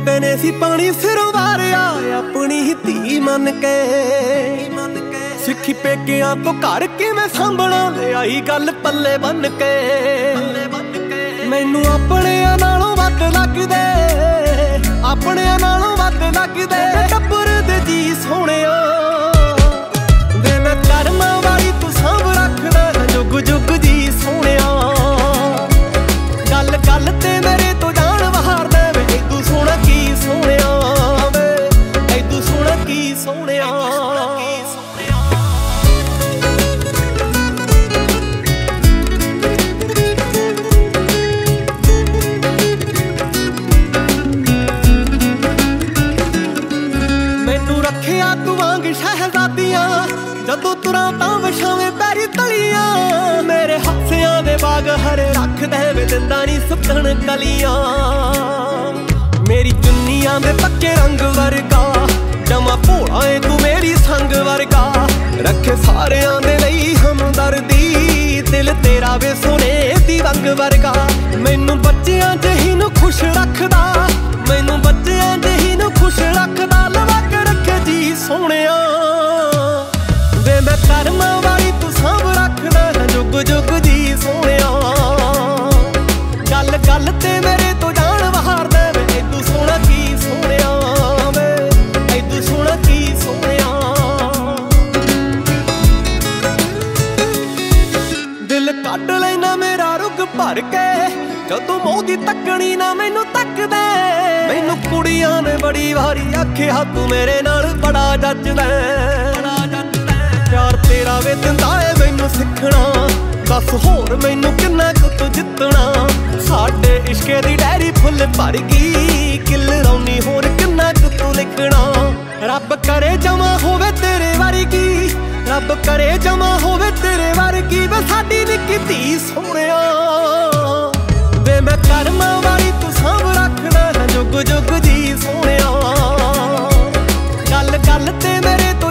ਬੇਬੇ ਨੇ ਸੀ ਪਾਣੀ ਸਿਰੋਂ ਵਾਰਿਆ ਆਪਣੀ ਹੀ ਧੀ ਮੰਨ ਕੇ। ਸਿੱਖੀ ਪੇਕਿਆਂ ਤੋਂ ਘਰ ਕਿਵੇਂ ਸਾਂਭਣਾ ਲਿਆਈ ਗੱਲ ਪੱਲੇ ਬੰਨ ਕੇ। ਮੈਨੂੰ ਆਪਣਿਆਂ ਨਾਲੋਂ ਵੱਧ ਲੱਗਦੇ, ਆਪਣਿਆਂ ਨਾਲੋਂ ਵੱਧ ਲੱਗਦੇ ਟੱਬਰ ਦੇ ਜੀ ਸੋਹਣਿਆ ਵੇ। ਮੈਂ ਕਰਮਾਂ ਵਾਲੀ ਤੂੰ ਸਾਂਭ ਰੱਖਦਾ ਜੁਗ ਜੁਗ ਜੀ ਸੋਹਣਿਆ। ਗੱਲ ਗੱਲ ਤੇ ਮੇਰੇ ਤੋਂ ਜਾਣ ਵਹਾਰਦਾ ਵੇ ਐਦੂ ਸੋਹਣਾ ਕੀ ਸੋਹਣਿਆ ਵੇ, ਐਦੂ ਸੋਹਣਾ ਕੀ ਸੋਹਣਿਆ। ਮੈਨੂੰ ਰੱਖਿਆ ਤੂੰ ਵਾਂਗ ਸ਼ਹਿਜ਼ਾਦੀਆਂ, ਜਦੋਂ ਤੁਰਾਂ ਤਾਂ ਵਿਛਾਵੇਂ ਪੈਰੀ ਤਲੀਆਂ। ਮੇਰੇ ਹਾਸਿਆਂ ਦੇ ਬਾਗ ਹਰੇ ਰੱਖਦੇ ਵੇ ਦਿੰਦਾ ਨੀ ਸੁੱਕਣ ਕਲੀਆਂ। ਮੇਰੀ ਚੁੰਨੀਆਂ ਦੇ ਪੱਕੇ ਰੰਗ ਵਰਗਾ ਜਮਾ ਭੋਲਾ ਏ ਤੂੰ ਮੇਰੀ ਸੰਗ ਵਰਗਾ। ਰੱਖੇ ਸਾਰਿਆਂ ਦੇ ਲਈ ਹਮਦਰਦੀ ਦਿਲ ਤੇਰਾ ਵੇ ਸੋਹਣੇ ਦੀ ਵੰਗ ਵਰਗਾ। ਮੈਨੂੰ ਬੱਚਿਆਂ ਜਿਹੀ ਨੂੰ ਖੁਸ਼ ਰੱਖਦਾ, ਮੈਨੂੰ ਬੱਚਿਆਂ ਜਿਹੀ ਨੂੰ ਖੁਸ਼ ਰੱਖਦਾ। ਲਵਾ ਕੇ ਰੱਖੇ ਜੀ ਸੋਹਣਿਆ ਵੇ। ਮੈਂ ਕਰਮਾਂ ਵਾਲੀ ਤੂੰ ਸਾਂਭ ਰੱਖਦਾ ਜੁਗ ਜੁਗ ਜੀ ਸੋਹਣਿਆ। ਗੱਲ ਗੱਲ ਤੇ ਮੇਰੇ ਤੋਂ ਜਾਣ ਵਹਾਰਦਾ ਵੇ ਐਦੂ ਸੋਹਣਾ ਕੀ ਸੋਹਣਿਆ ਵੇ, ਐਦੂ ਸੋਹਣਾ ਕੀ ਸੋਹਣਿਆ। ਦਿਲ ਕੱਢ ਲੈਣਾ ਮੇਰਾ ਰੁੱਗ ਭਰ ਕੇ ਜਦੋਂ ਮੂੰਹ ਦੀ ਤੱਕਣੀ ਨਾ ਮੈਨੂੰ ਤੱਕਦੇ। ਮੈਨੂੰ ਕੁੜੀਆਂ ਨੇ ਬੜੀ ਵਾਰੀ ਆਖਿਆ ਤੂੰ ਮੇਰੇ ਨਾਲ ਬੜਾ ਜੱਜਦਾ। ਪਿਆਰ ਤੇਰਾ ਵੇ ਦਿੰਦਾ ਏ ਮੈਨੂੰ ਸਿੱਖਣਾ, ਦੱਸ ਹੋਰ ਮੈਨੂੰ ਕਿੰਨਾ ਕੁ ਤੂੰ ਜਿੱਤਣਾ। ਸਾਡੇ ਇਸ਼ਕੇ ਦੀ ਡਾਇਰੀ ਫੁੱਲ ਭਰ ਗਈ, ਕਿੱਲ ਰੌਣੀ ਹੋਰ ਕਿੰਨਾ ਕੁ ਤੂੰ ਲਿਖਣਾ। ਰੱਬ ਕਰੇ ਜਮਾ ਹੋਵੇ ਤੇਰੇ ਵਰਗੀ, ਰੱਬ ਕਰੇ ਜਮਾ ਹੋਵੇ ਤੇਰੇ ਵਰਗੀ ਵੇ ਸਾਡੀ ਨਿੱਕੀ ਧੀ ਸੋਹਣਿਆ ਵੇ। ਮੈਂ ਕਰਮਾਂ ਵਾਲੀ ਤੂੰ ਸਾਂਭ ਰੱਖਦਾ ਜੁਗ ਜੁਗ ਜੀ ਸੋਹਣਿਆ। ਗੱਲ ਗੱਲ ਤੇ ਮੇਰੇ ਤੋਂ